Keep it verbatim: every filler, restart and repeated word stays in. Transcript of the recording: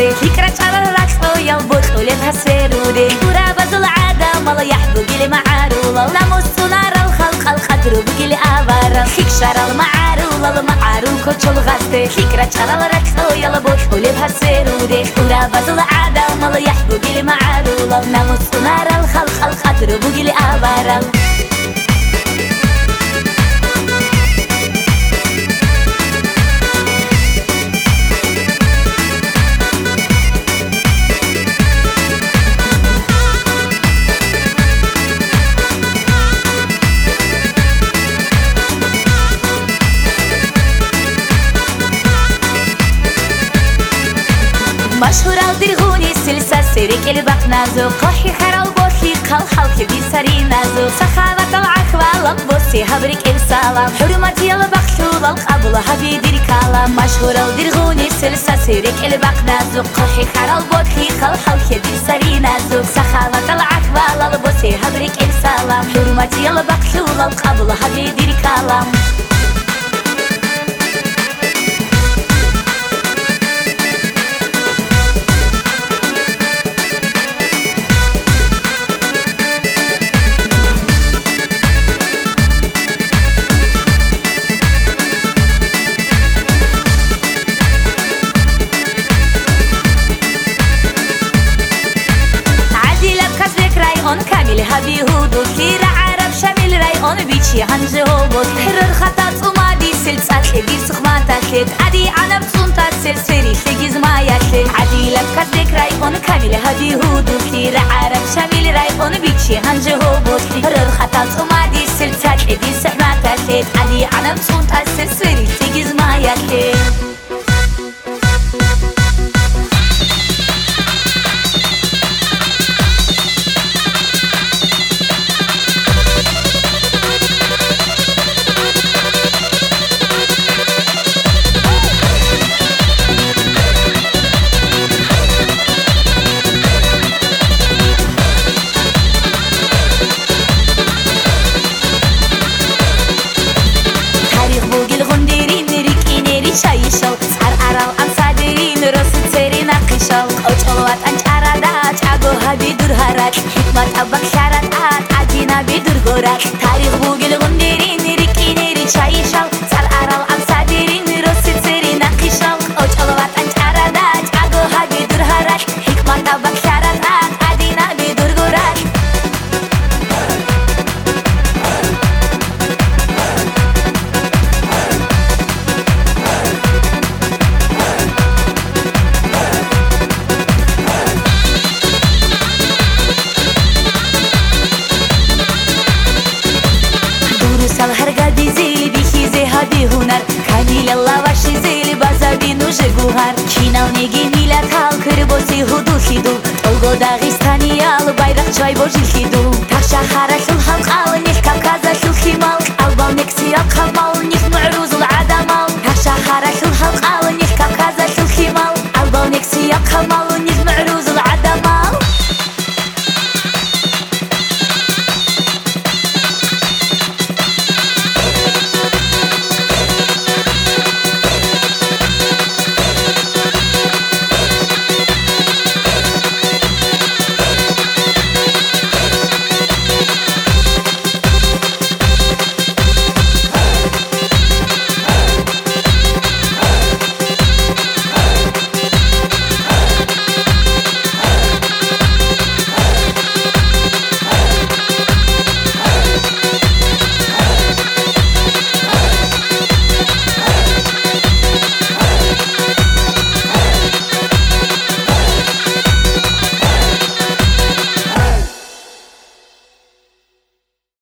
غسته فكرة على الرقص يلبط ولبها سيرودي ورابز العادة مالا يحبو قلي معارولا ناموس نار الخلق الخدرو بقلي آبارا خيك شار المعارولا المعارو كوتشو غسته فكرة على الرقص يلبط ولبها سيرودي ورابز العادة مالا يحبو قلي معارولا ناموس نار الخلق الخدرو بقلي آبارا مشهور الدرغوني سلسة سيرك الباق نازو قوحي خرال بوحي قال حلقي بيساري نازو سخاوة العخوة لبوسي هبرك السلام حرمتي الباق شول القبل هبي دير كلام مشهور الدرغوني سلسة سيرك الباق نازو قوحي خرال بوحي قال حلقي بيساري نازو سخاوة العخوة لبوسي هبرك السلام حرمتي الباق شول القبل هبي دير كلام رأيون كامل هبي هودو كير عرب شامل رأيون بيشي هنجي هوبوت حرر خطات ومادي سلسات لدي سخماتات لد عدي عنب صنطات سلسري تجيز ما ياتلد عدي لبكات ديك رأيون كامل هبي هودو كير عرب شامل رأيون بيشي هنجي هوبوت حرر خطات ومادي سلسات لدي سخماتات لد عدي عنب صنطات سلسري تجيز ما ياتلد شايشل سعر أرال أنصادرين رصد سيرين قشل أوجلوات أنشارادات عقوها بدور هرات حكمة أبك شارات عدينا بدور غورات تاريخ بوغل غندرين ريكيني ري شايشل سعر أرال أنصادرين رصد سيرين قشل أوجلوات أنشارادات عقوها بدور هرات حكمة أبك شارات عدينا بدور غورات الهرقة دي زيلي بيخي زي هادي هنر كامل الله واشي زيلي بازا بينو جگوهر چينال نيجي ميلاد هال كربوسي هدو خيدو تولغو داغستاني يال بايرق چاي بوجي خيدو تخشا خارش الحلق آل نيخ كابكازا شو خيمال البال نكسي القمال